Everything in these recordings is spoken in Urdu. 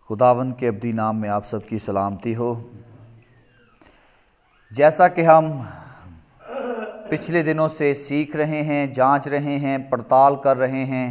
خداوند کے ابدی نام میں آپ سب کی سلامتی ہو۔ جیسا کہ ہم پچھلے دنوں سے سیکھ رہے ہیں، جانچ رہے ہیں، پڑتال کر رہے ہیں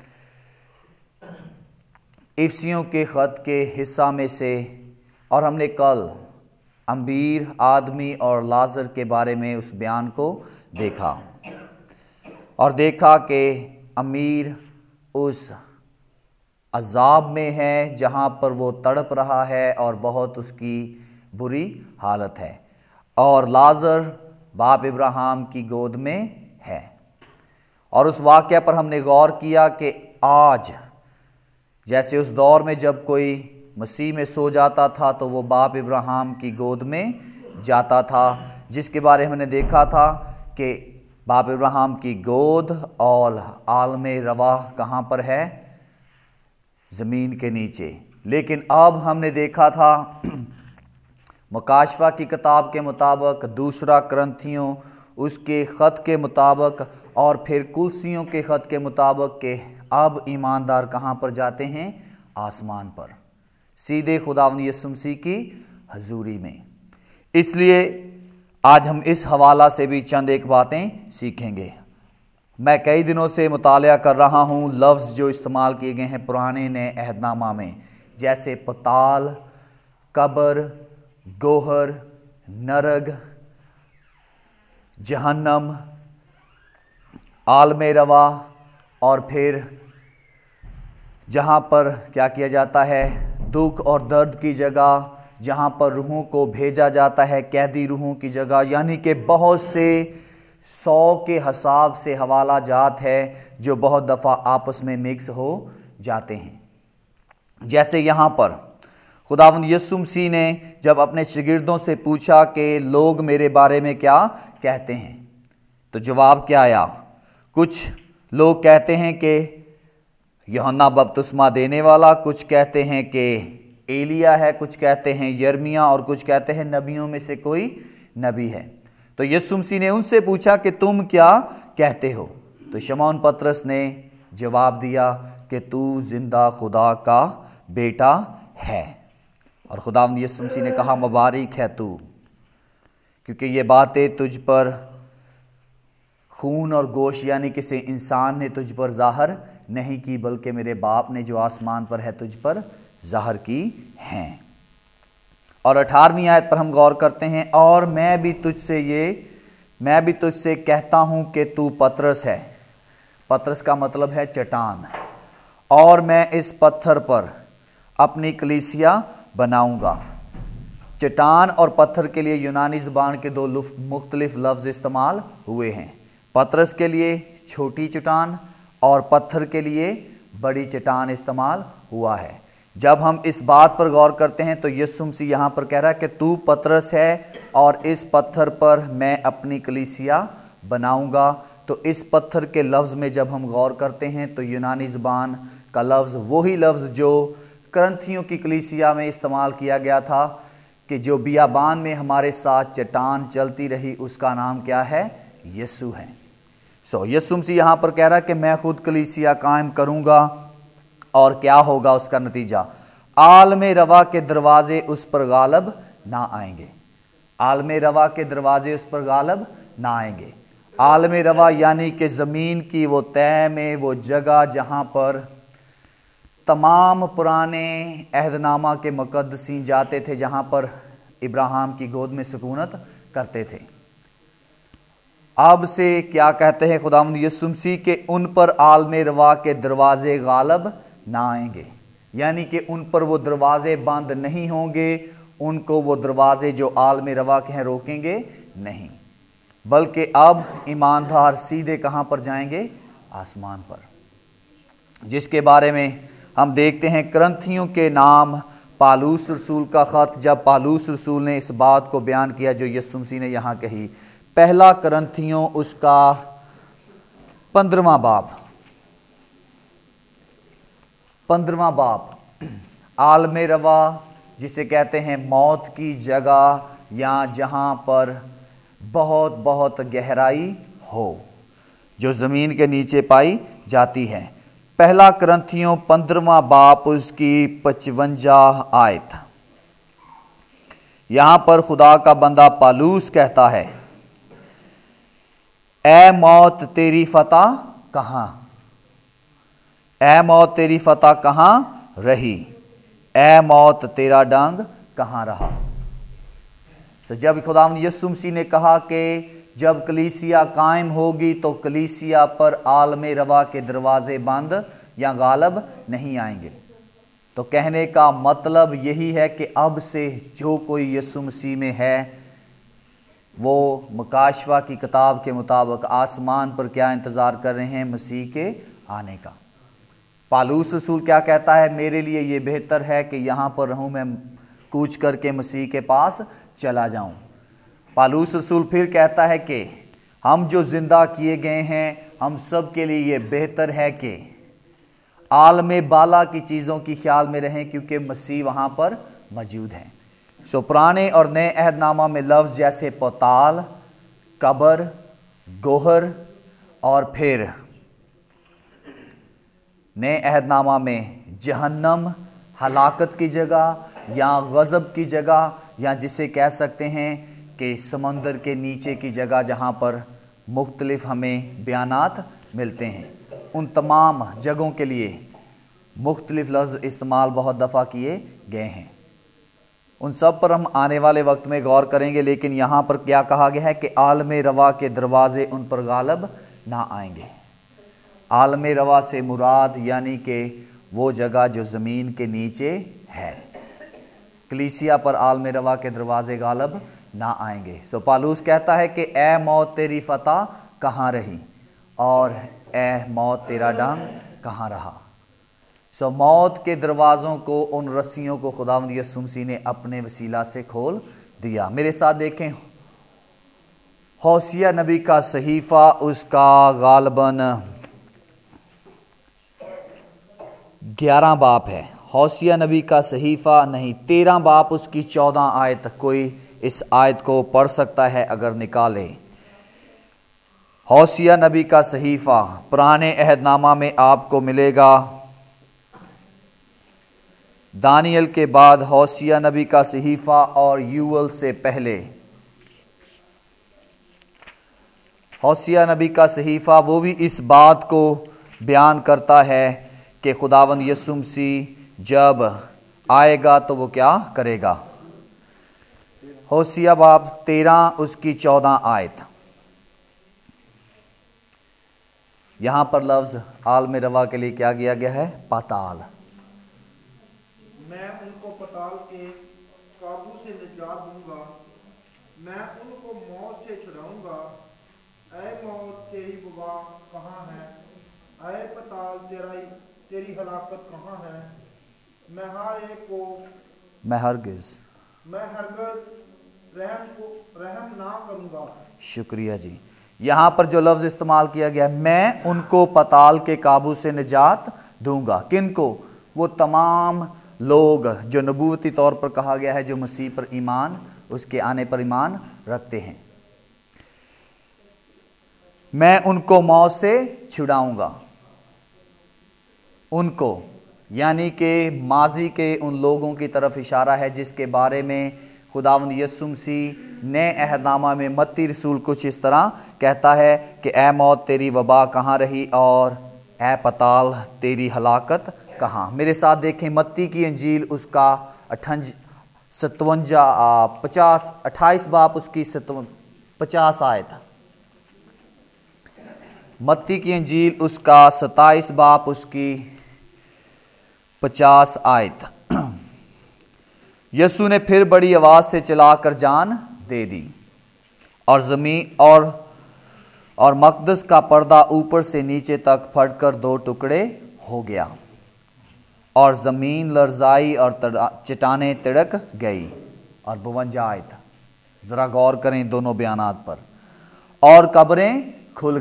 افسیوں کے خط کے حصہ میں سے، اور ہم نے کل امبیر آدمی اور لازر کے بارے میں اس بیان کو دیکھا اور دیکھا کہ امیر اس عذاب میں ہے جہاں پر وہ تڑپ رہا ہے اور بہت اس کی بری حالت ہے، اور لازر باپ ابراہیم کی گود میں ہے۔ اور اس واقعہ پر ہم نے غور کیا کہ آج جیسے اس دور میں جب کوئی مسیح میں سو جاتا تھا تو وہ باپ ابراہیم کی گود میں جاتا تھا، جس کے بارے میں ہم نے دیکھا تھا کہ باپ ابراہیم کی گود اور عالم رواح کہاں پر ہے؟ زمین کے نیچے۔ لیکن اب ہم نے دیکھا تھا مکاشفہ کی کتاب کے مطابق، دوسرا کرنتھیوں اس کے خط کے مطابق، اور پھر کلسیوں کے خط کے مطابق کہ اب ایماندار کہاں پر جاتے ہیں؟ آسمان پر، سیدھے خداوند یسوع مسیح کی حضوری میں۔ اس لیے آج ہم اس حوالہ سے بھی چند ایک باتیں سیکھیں گے۔ میں کئی دنوں سے مطالعہ کر رہا ہوں لفظ جو استعمال کیے گئے ہیں پرانے نئے عہد نامہ میں، جیسے پتال، قبر، گوہر، نرگ، جہنم، عالم رواح، اور پھر جہاں پر کیا کیا جاتا ہے؟ دکھ اور درد کی جگہ، جہاں پر روحوں کو بھیجا جاتا ہے، قیدی روحوں کی جگہ، یعنی کہ بہت سے 100 کے حساب سے حوالہ جات ہے جو بہت دفعہ آپس میں مکس ہو جاتے ہیں۔ جیسے یہاں پر خداوند یسوع مسیح نے جب اپنے شاگردوں سے پوچھا کہ لوگ میرے بارے میں کیا کہتے ہیں، تو جواب کیا آیا؟ کچھ لوگ کہتے ہیں کہ یوحنا بپتسمہ دینے والا، کچھ کہتے ہیں کہ ایلیا ہے، کچھ کہتے ہیں یرمیا، اور کچھ کہتے ہیں نبیوں میں سے کوئی نبی ہے۔ تو یسوع مسیح نے ان سے پوچھا کہ تم کیا کہتے ہو؟ تو شمعون پطرس نے جواب دیا کہ تو زندہ خدا کا بیٹا ہے۔ اور خداوند یسوع مسیح نے کہا مبارک ہے تو، کیونکہ یہ باتیں تجھ پر خون اور گوشت یعنی کسی انسان نے تجھ پر ظاہر نہیں کی، بلکہ میرے باپ نے جو آسمان پر ہے تجھ پر ظاہر کی ہیں۔ اور 18ویں آیت پر ہم غور کرتے ہیں، اور میں بھی تجھ سے کہتا ہوں کہ تو پطرس ہے۔ پطرس کا مطلب ہے چٹان، اور میں اس پتھر پر اپنی کلیسیا بناؤں گا۔ چٹان اور پتھر کے لیے یونانی زبان کے 2 مختلف لفظ استعمال ہوئے ہیں، پطرس کے لیے چھوٹی چٹان اور پتھر کے لیے بڑی چٹان استعمال ہوا ہے۔ جب ہم اس بات پر غور کرتے ہیں تو یسوع مسیح یہاں پر کہہ رہا ہے کہ تو پطرس ہے اور اس پتھر پر میں اپنی کلیسیا بناؤں گا۔ تو اس پتھر کے لفظ میں جب ہم غور کرتے ہیں تو یونانی زبان کا لفظ وہی لفظ جو کرنتھیوں کی کلیسیا میں استعمال کیا گیا تھا کہ جو بیابان میں ہمارے ساتھ چٹان چلتی رہی، اس کا نام کیا ہے؟ یسوع ہے۔ یسوع مسیح یہاں پر کہہ رہا ہے کہ میں خود کلیسیا قائم کروں گا، اور کیا ہوگا اس کا نتیجہ؟ عالم رواح کے دروازے اس پر غالب نہ آئیں گے۔ عالم رواح کے دروازے اس پر غالب نہ آئیں گے۔ عالم رواح یعنی کہ زمین کی وہ تہ میں وہ جگہ جہاں پر تمام پرانے عہد نامہ کے مقدسین جاتے تھے، جہاں پر ابراہیم کی گود میں سکونت کرتے تھے۔ اب سے کیا کہتے ہیں خداوند یسوع مسیح کہ ان پر عالم رواح کے دروازے غالب نہ آئیں گے، یعنی کہ ان پر وہ دروازے بند نہیں ہوں گے، ان کو وہ دروازے جو عالم رواح کے ہیں روکیں گے نہیں، بلکہ اب ایماندار سیدھے کہاں پر جائیں گے؟ آسمان پر، جس کے بارے میں ہم دیکھتے ہیں کرنتھیوں کے نام پالوس رسول کا خط، جب پالوس رسول نے اس بات کو بیان کیا جو یسوع مسیح نے یہاں کہی، پہلا کرنتھیوں اس کا 15واں باب، عالم رواح جسے کہتے ہیں موت کی جگہ، یا جہاں پر بہت بہت گہرائی ہو جو زمین کے نیچے پائی جاتی ہے۔ پہلا کرنتھیوں 15واں باب اس کی 55 آیت۔ یہاں پر خدا کا بندہ پالوس کہتا ہے، اے موت تیری فتح کہاں؟ اے موت تیری فتح کہاں رہی؟ اے موت تیرا ڈنگ کہاں رہا؟ جب خداوند یسوع مسیح نے کہا کہ جب کلیسیا قائم ہوگی تو کلیسیا پر عالم روا کے دروازے بند یا غالب نہیں آئیں گے، تو کہنے کا مطلب یہی ہے کہ اب سے جو کوئی یسوع مسیح میں ہے وہ مکاشفہ کی کتاب کے مطابق آسمان پر کیا انتظار کر رہے ہیں؟ مسیح کے آنے کا۔ پالوس رسول کیا کہتا ہے؟ میرے لیے یہ بہتر ہے کہ یہاں پر رہوں، میں کوچ کر کے مسیح کے پاس چلا جاؤں۔ پالوس رسول پھر کہتا ہے کہ ہم جو زندہ کیے گئے ہیں، ہم سب کے لیے یہ بہتر ہے کہ عالم بالا کی چیزوں کی خیال میں رہیں، کیونکہ مسیح وہاں پر موجود ہیں۔ پرانے اور نئے عہد نامہ میں لفظ جیسے پتال، قبر، گوہر، اور پھر نئے عہد نامہ میں جہنم، ہلاکت کی جگہ یا غضب کی جگہ، یا جسے کہہ سکتے ہیں کہ سمندر کے نیچے کی جگہ، جہاں پر مختلف ہمیں بیانات ملتے ہیں، ان تمام جگہوں کے لیے مختلف لفظ استعمال بہت دفعہ کیے گئے ہیں۔ ان سب پر ہم آنے والے وقت میں غور کریں گے، لیکن یہاں پر کیا کہا گیا ہے کہ عالم روا کے دروازے ان پر غالب نہ آئیں گے۔ عالم روا سے مراد یعنی کہ وہ جگہ جو زمین کے نیچے ہے، کلیسیا پر عالم روا کے دروازے غالب نہ آئیں گے۔ پالوس کہتا ہے کہ اے موت تیری فتح کہاں رہی، اور اے موت تیرا ڈنگ کہاں رہا؟ موت کے دروازوں کو، ان رسیوں کو خداوند یسوع مسیح نے اپنے وسیلہ سے کھول دیا۔ میرے ساتھ دیکھیں، ہوسیہ نبی کا صحیفہ اس کا غالباً 11 باب ہے۔ ہوسیہ نبی کا صحیفہ نہیں، 13 باب اس کی 14 آیت۔ کوئی اس آیت کو پڑھ سکتا ہے اگر نکالے۔ ہوسیہ نبی کا صحیفہ پرانے عہد نامہ میں آپ کو ملے گا۔ دانیل کے بعد ہوسیہ نبی کا صحیفہ اور یوول سے پہلے ہوسیہ نبی کا صحیفہ وہ بھی اس بات کو بیان کرتا ہے کہ خداوند یسوع مسیح جب آئے گا تو وہ کیا کرے گا۔ ہوسیہ باب 13 اس کی 14 آیت۔ یہاں پر لفظ عالم روا کے لیے کیا کیا گیا ہے؟ پاتال۔ میں ان کو پتال کے قابو سے نجات دوں گا، میں ان کو موت سے چھڑاؤں گا۔ اے موت تیری وبا کہاں ہے؟ اے پتال تیری ہلاکت کہاں ہے؟ میں ہر ایک کو میں ہرگز رحم نہ کروں گا۔ شکریہ جی۔ یہاں پر جو لفظ استعمال کیا گیا، میں ان کو پتال کے قابو سے نجات دوں گا۔ کن کو؟ وہ تمام لوگ جو نبوتی طور پر کہا گیا ہے جو مسیح پر ایمان، اس کے آنے پر ایمان رکھتے ہیں۔ میں ان کو موت سے چھڑاؤں گا۔ ان کو یعنی کہ ماضی کے ان لوگوں کی طرف اشارہ ہے جس کے بارے میں خداوند یسوع مسیح نئے عہد نامہ میں متی رسول کچھ اس طرح کہتا ہے کہ اے موت تیری وبا کہاں رہی، اور اے پتال تیری ہلاکت کہاں؟ میرے ساتھ دیکھیں متی کی انجیل اس کا 28 باب اس کی 50 آیت۔ متی کی انجیل اس کا 27 باب اس کی 50 آیت۔ یسوع نے پھر بڑی آواز سے چلا کر جان دے دی، اور زمین اور مقدس کا پردہ اوپر سے نیچے تک پھٹ کر 2 ٹکڑے ہو گیا، اور زمین لرزائی اور چٹانیں تڑک گئی۔ اور 52 آیت، ذرا غور کریں دونوں بیانات پر۔ اور قبریں کھل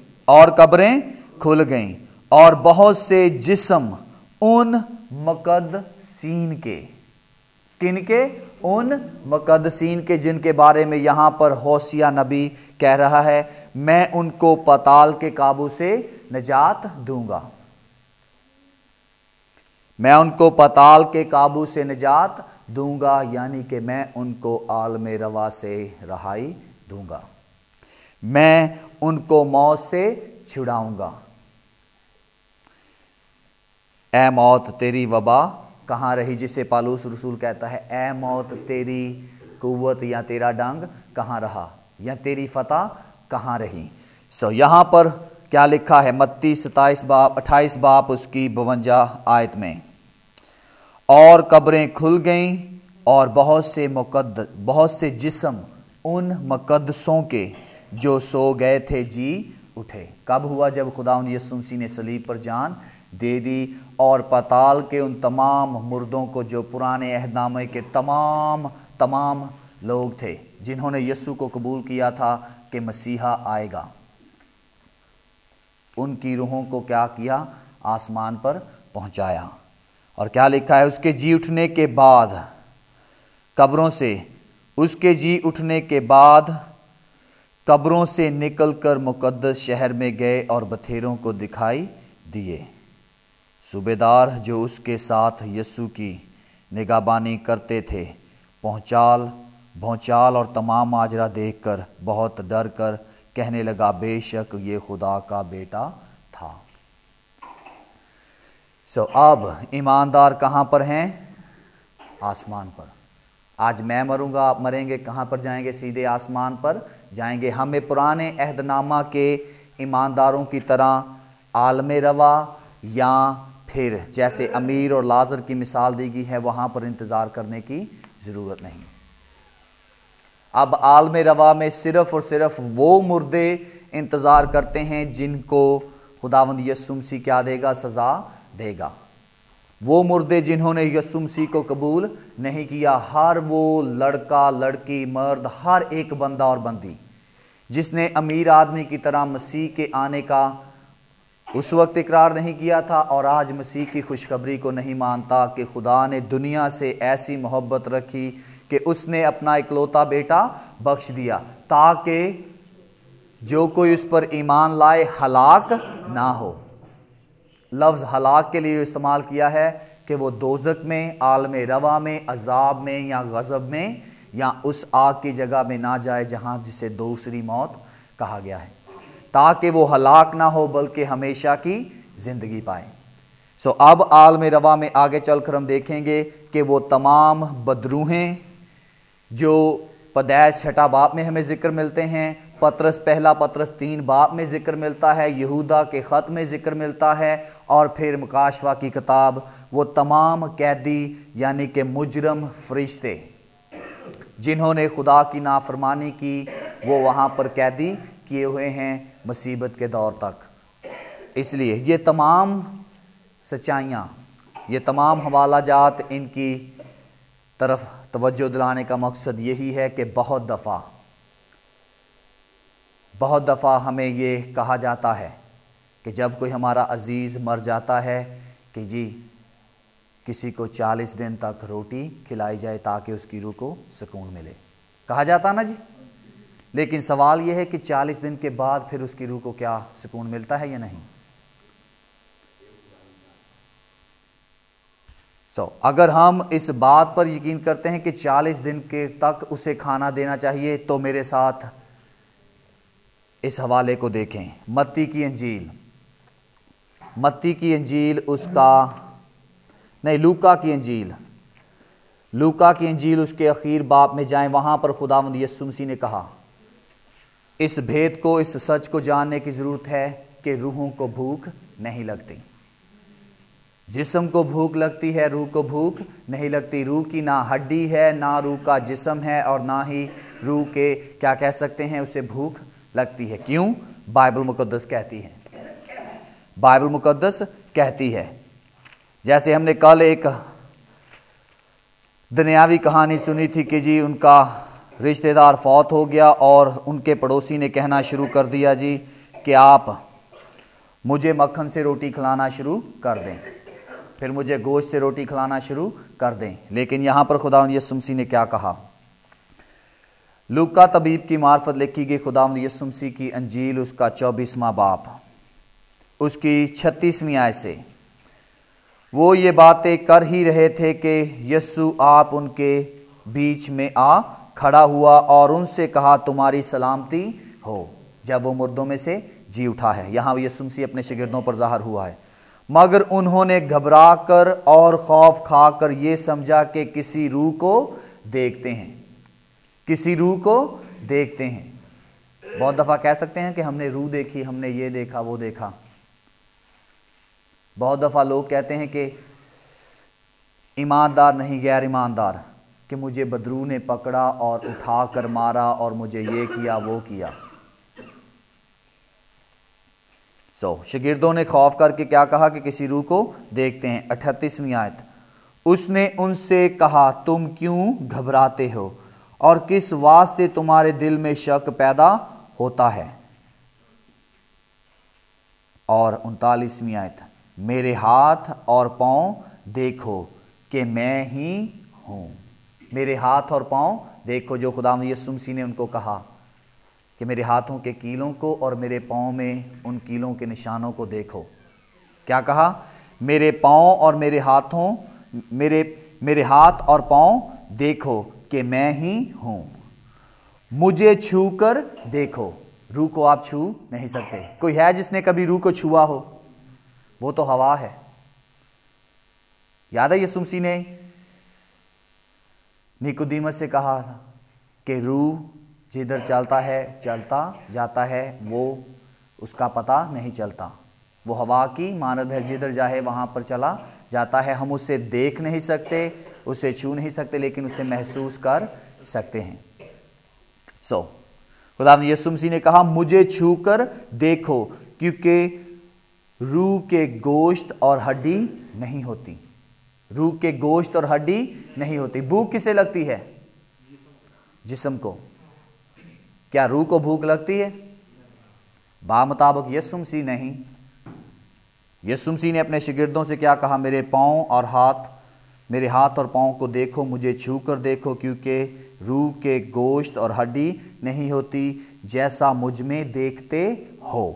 گئیں، اور بہت سے جسم ان مقدسین کے، کن کے؟ ان مقدسین کے جن کے بارے میں یہاں پر ہوسیہ نبی کہہ رہا ہے میں ان کو پتال کے قابو سے نجات دوں گا۔ میں ان کو پتال کے قابو سے نجات دوں گا، یعنی کہ میں ان کو عالم روا سے رہائی دوں گا، میں ان کو موت سے چھڑاؤں گا۔ اے موت تیری وبا کہاں رہی، جسے پالوس رسول کہتا ہے اے موت تیری قوت یا تیرا ڈنگ کہاں رہا، یا تیری فتح کہاں رہی۔ یہاں پر کیا لکھا ہے متی 28 باب اس کی 52 آیت میں، اور قبریں کھل گئیں اور بہت سے جسم ان مقدسوں کے جو سو گئے تھے جی اٹھے۔ کب ہوا؟ جب خداوند یسوع مسیح نے صلیب پر جان دے دی، اور پتال کے ان تمام مردوں کو جو پرانے عہد نامے کے تمام لوگ تھے جنہوں نے یسوع کو قبول کیا تھا کہ مسیحا آئے گا، ان کی روحوں کو کیا کیا؟ آسمان پر پہنچایا۔ اور کیا لکھا ہے؟ اس کے جی اٹھنے کے بعد قبروں سے نکل کر مقدس شہر میں گئے اور بتھیروں کو دکھائی دیے۔ صوبیدار جو اس کے ساتھ یسوع کی نگہبانی کرتے تھے بھونچال اور تمام ماجرا دیکھ کر بہت ڈر کر کہنے لگا بے شک یہ خدا کا بیٹا تھا۔ اب ایماندار کہاں پر ہیں؟ آسمان پر۔ آج میں مروں گا، آپ مریں گے، کہاں پر جائیں گے؟ سیدھے آسمان پر جائیں گے۔ ہمیں پرانے عہد نامہ کے ایمانداروں کی طرح عالم روا یا پھر جیسے امیر اور لازر کی مثال دی گئی ہے وہاں پر انتظار کرنے کی ضرورت نہیں۔ اب عالم روا میں صرف اور صرف وہ مردے انتظار کرتے ہیں جن کو خداوند یسوع مسیح کیا دے گا؟ سزا دے گا۔ وہ مردے جنہوں نے یسوع مسیح کو قبول نہیں کیا، ہر وہ لڑکا لڑکی مرد، ہر ایک بندہ اور بندی جس نے امیر آدمی کی طرح مسیح کے آنے کا اس وقت اقرار نہیں کیا تھا اور آج مسیح کی خوشخبری کو نہیں مانتا کہ خدا نے دنیا سے ایسی محبت رکھی کہ اس نے اپنا اکلوتا بیٹا بخش دیا تاکہ جو کوئی اس پر ایمان لائے ہلاک نہ ہو۔ لفظ ہلاک کے لیے استعمال کیا ہے کہ وہ دوزخ میں، عالم روا میں، عذاب میں یا غضب میں یا اس آگ کی جگہ میں نہ جائے جہاں جسے دوسری موت کہا گیا ہے، تاکہ وہ ہلاک نہ ہو بلکہ ہمیشہ کی زندگی پائے۔ اب عالم روا میں آگے چل کر ہم دیکھیں گے کہ وہ تمام بدروہیں جو پیدائش 6 باب میں ہمیں ذکر ملتے ہیں، پہلا پطرس 3 باب میں ذکر ملتا ہے، یہودا کے خط میں ذکر ملتا ہے، اور پھر مکاشفہ کی کتاب، وہ تمام قیدی یعنی کہ مجرم فرشتے جنہوں نے خدا کی نافرمانی کی وہ وہاں پر قیدی کیے ہوئے ہیں مصیبت کے دور تک۔ اس لیے یہ تمام سچائیاں، یہ تمام حوالہ جات، ان کی طرف توجہ دلانے کا مقصد یہی ہے کہ بہت دفعہ ہمیں یہ کہا جاتا ہے کہ جب کوئی ہمارا عزیز مر جاتا ہے کہ جی کسی کو 40 دن تک روٹی کھلائی جائے تاکہ اس کی روح کو سکون ملے، کہا جاتا نا جی۔ لیکن سوال یہ ہے کہ 40 دن کے بعد پھر اس کی روح کو کیا سکون ملتا ہے یا نہیں؟ اگر ہم اس بات پر یقین کرتے ہیں کہ 40 دن کے تک اسے کھانا دینا چاہیے تو میرے ساتھ اس حوالے کو دیکھیں، متی کی انجیل لوکا کی انجیل اس کے اخیر باب میں جائیں، وہاں پر خداوند یسوع مسیح نے کہا اس بھید کو، اس سچ کو جاننے کی ضرورت ہے کہ روحوں کو بھوک نہیں لگتی، جسم کو بھوک لگتی ہے، روح کو بھوک نہیں لگتی۔ روح کی نہ ہڈی ہے، نہ روح کا جسم ہے، اور نہ ہی روح کے کیا کہہ سکتے ہیں اسے بھوک لگتی ہے۔ کیوں؟ بائبل مقدس کہتی ہے۔ جیسے ہم نے کل ایک دنیاوی کہانی سنی تھی کہ جی ان کا رشتہ دار فوت ہو گیا اور ان کے پڑوسی نے کہنا شروع کر دیا جی کہ آپ مجھے مکھن سے روٹی کھلانا شروع کر دیں، پھر مجھے گوشت سے روٹی کھلانا شروع کر دیں۔ لیکن یہاں پر خداوند یسوع مسیح نے کیا کہا؟ لوکا طبیب کی معرفت لکھی گئی خداوند یسوع مسیح کی انجیل اس کا 24واں باب اس کی 36ویں آیت سے वो ये बातें कर ही रहे थे कि यीशु आप उनके बीच में आ खड़ा हुआ और उनसे कहा, तुम्हारी सलामती हो, जब वो मुर्दों में से जी उठा है। यहाँ यीशु मसीह अपने शागिर्दों पर ज़ाहिर हुआ है। मगर उन्होंने घबरा कर और खौफ खाकर ये समझा कि किसी रूह को देखते हैं, किसी रूह को देखते हैं। बहुत दफ़ा कह सकते हैं कि हमने रूह देखी, हमने ये देखा वो देखा। बहुत दफ़ा लोग कहते हैं कि ईमानदार नहीं गैर ईमानदार, कि मुझे बदरू ने पकड़ा और उठा कर मारा और मुझे ये किया वो किया। शागिर्दों ने खौफ करके क्या कहा कि किसी रूह को देखते हैं। 38वीं आयत, उसने उनसे कहा, तुम क्यों घबराते हो और किस वास्ते तुम्हारे दिल में शक पैदा होता है। और 39वीं आयत, मेरे हाथ और पांव देखो कि मैं ही हूं। मेरे हाथ और पांव देखो, जो खुदा यीशु मसीह ने उनको कहा कि मेरे हाथों के कीलों को और मेरे पांव में उन कीलों के निशानों को देखो। क्या कहा? मेरे पांव और मेरे हाथों मेरे हाथ और पांव देखो कि मैं ही हूं। मुझे छू कर देखो। रूह को आप छू नहीं सकते। कोई है जिसने कभी रूह को छुआ हो? वो तो हवा है। याद है यीशु मसीह ने निकोदेमस से कहा था कि रूह जिधर चलता है चलता जाता है, वो उसका पता नहीं चलता। वो हवा की मानद है, जिधर जाए वहाँ पर चला जाता है। हम उसे देख नहीं सकते, उसे छू नहीं सकते, लेकिन उसे महसूस कर सकते हैं। खुदा यीशु मसीह ने कहा, मुझे छू कर देखो, क्योंकि रूह के गोश्त और हड्डी नहीं होती। रूह के गोश्त और हड्डी नहीं होती। भूख किसे लगती है? जिस्म को। क्या रूह को भूख लगती है? बामुताबिक यीशु मसीह नहीं। यीशु मसीह ने अपने शागिर्दों से क्या कहा? मेरे हाथ और पांव को देखो, मुझे छू कर देखो, क्योंकि रूह के गोश्त और हड्डी नहीं होती, जैसा मुझ में देखते हो।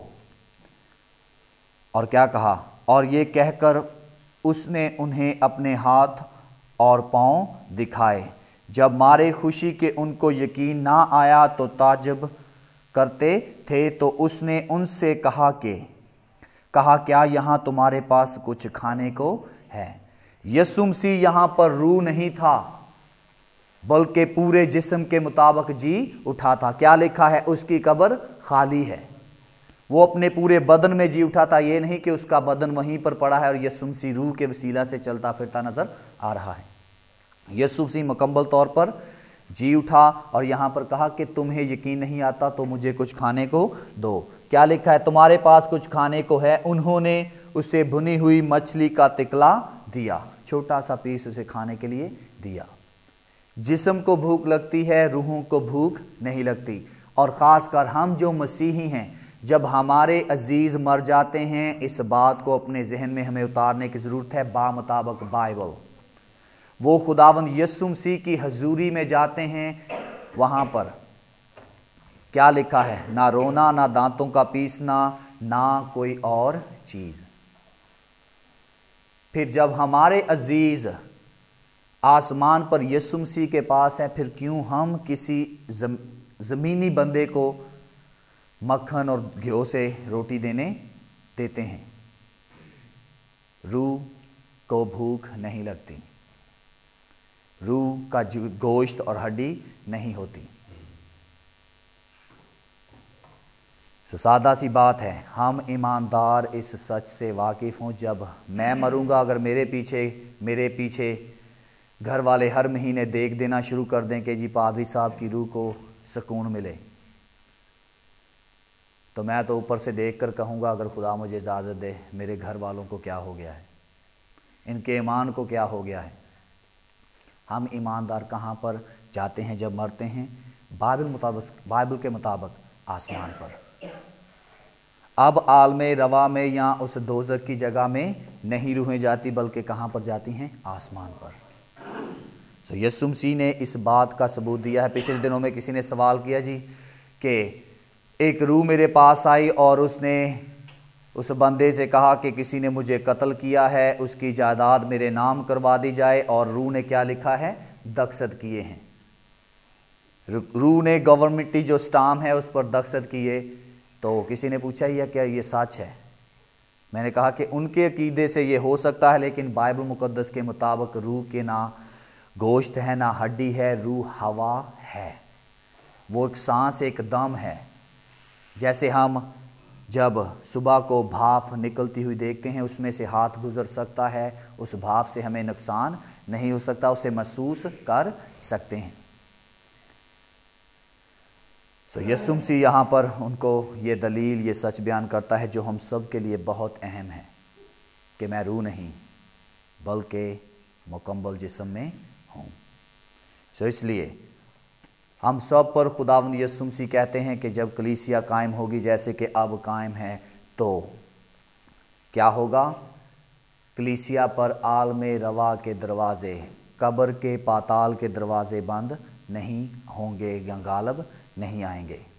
और क्या कहा? और ये कहकर उसने उन्हें अपने हाथ और पांव दिखाए। जब मारे खुशी के उनको यकीन ना आया तो ताज्जुब करते थे, तो उसने उनसे कहा क्या यहाँ तुम्हारे पास कुछ खाने को है? यीशु मसीह यहाँ पर रूह नहीं था, बल्कि पूरे जिस्म के मुताबिक जी उठा था। क्या लिखा है? उसकी कब्र खाली है। वो अपने पूरे बदन में जी उठा था। ये नहीं कि उसका बदन वहीं पर पड़ा है और यीशु मसीह रूह के वसीला से चलता फिरता नजर आ रहा है। यीशु मसीह मुकम्मल तौर पर जी उठा और यहाँ पर कहा कि तुम्हें यकीन नहीं आता तो मुझे कुछ खाने को दो। क्या लिखा है? तुम्हारे पास कुछ खाने को है? उन्होंने उसे भुनी हुई मछली का तिकला दिया, छोटा सा पीस उसे खाने के लिए दिया। जिस्म को भूख लगती है, रूहों को भूख नहीं लगती। और ख़ासकर हम जो मसीही हैं, जब हमारे अजीज़ मर जाते हैं, इस बात को अपने जहन में हमें उतारने की ज़रूरत है। बामुताबिक बाइबल, वो खुदावंद यीशु मसीह की हजूरी में जाते हैं, वहाँ पर क्या लिखा है? ना रोना, ना दांतों का पीसना, ना कोई और चीज़। फिर जब हमारे अजीज़ आसमान पर यीशु मसीह के पास है, फिर क्यों हम किसी ज़मीनी बंदे को मक्खन और घिओ से रोटी देते हैं? रूह को भूख नहीं लगती, रूह का गोश्त और हड्डी नहीं होती। सादा सी बात है, हम ईमानदार इस सच से वाकिफ़ हों, जब मैं मरूंगा, अगर मेरे पीछे घर वाले हर महीने देख देना शुरू कर दें कि जी पादरी साहब की रूह को सुकून मिले, तो मैं तो ऊपर से देख कर कहूँगा, अगर खुदा मुझे इजाज़त दे, मेरे घर वालों को क्या हो गया है, इनके ईमान को क्या हो गया है। हम ईमानदार कहाँ पर जाते हैं जब मरते हैं? बाइबल के मुताबिक आसमान पर। अब आलमे रवा में या उस दोज़ख की जगह में नहीं रूहें जाती, बल्कि कहाँ पर जाती हैं? आसमान पर। यीशु मसीह ने इस बात का सबूत दिया है। पिछले दिनों में किसी ने सवाल किया जी कि एक रूह मेरे पास आई और उस बंदे से कहा कि किसी ने मुझे कत्ल किया है, उसकी जायदाद मेरे नाम करवा दी जाए। और रूह ने क्या लिखा है? दस्तखत किए हैं। रूह ने गवर्नमेंटी जो स्टाम्प है उस पर दस्तखत किए। तो किसी ने पूछा या क्या ये सच है? मैंने कहा कि उनके अकीदे से ये हो सकता है, लेकिन बाइबल मुकद्दस के मुताबिक रूह के ना गोश्त है ना हड्डी है, रूह हवा है। वो एक सांस, एक दम है। जैसे हम जब सुबह को भाप निकलती हुई देखते हैं, उसमें से हाथ गुजर सकता है, उस भाप से हमें नुकसान नहीं हो सकता, उसे महसूस कर सकते हैं। सो यीशु मसीह यहाँ पर उनको ये दलील, ये सच बयान करता है जो हम सब के लिए बहुत अहम है कि मैं रूह नहीं बल्कि मुकम्मल जिस्म में हूँ। सो इसलिए हम सब पर खुदावंद यीशु मसीह कहते हैं कि जब कलीसिया कायम होगी जैसे कि अब कायम है, तो क्या होगा? कलीसिया पर आलमे रवा के दरवाज़े, कब्र के, पाताल के दरवाज़े बंद नहीं होंगे या गालब नहीं आएंगे।